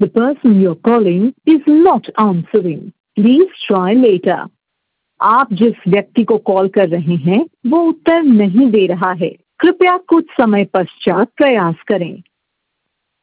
The person you're calling is not answering. Please try later. आप जिस व्यक्ति को कॉल कर रहे हैं वो उत्तर नहीं दे रहा है। कृपया कुछ समय पश्चात प्रयास करें।